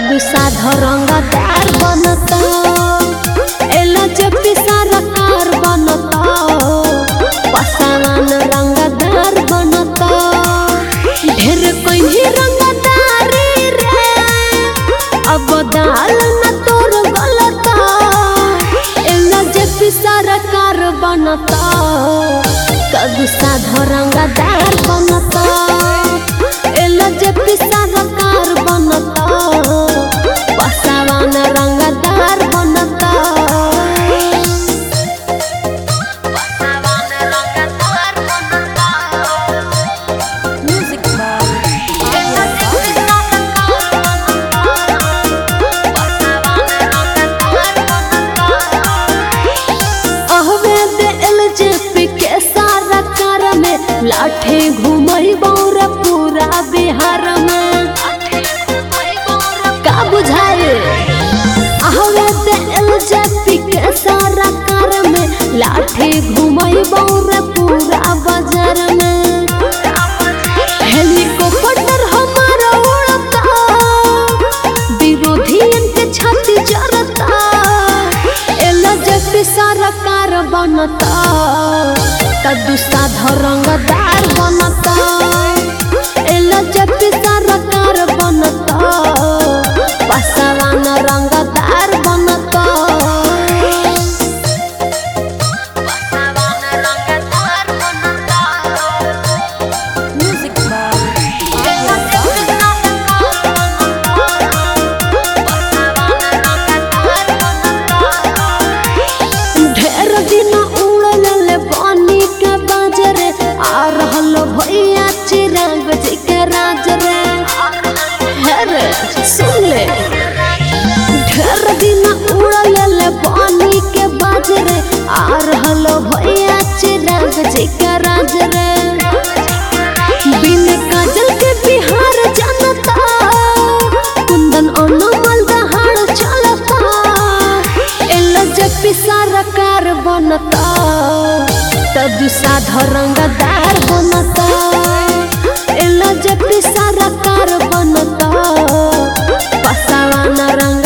तब साधारणदार बनता एलजेपी सरकार बनता पसावान रंगदार बनता ढेर कहीं रंगदारी रे अब दाल न तोर गलता एलजेपी सरकार बनता तब साधारणदार बनता एलजेपी सरकार बनता पसावान रंगदार बनता लाठे घूमई बौर पूरा बिहार में का बुझाए एलजेपी के सरकार में लाठे घूमई बौर पूरा बाजार में हेलीकॉप्टर हमारा उड़ता विरोधी के छाती जरता एलजेपी सरकार बनता तब साधारणदार बनता एलजेपी सरकार बनता पसावान रंगदार बनता ढेर दिन उड़ल पानी के बाजरे आ रहल भैया चिराग जी के राज रे हेरे सुन ले ढेर दिन उड़ल पानी के बाजरे आ रहल भैया चिराग जी के राज रे बिन काजल के बिहार जनता कुंदन अनमल दहाड़ चलता एलजेपी सरकार बनता तब साधारणदार बनता एलजेपी सरकार बनता पसावान रंग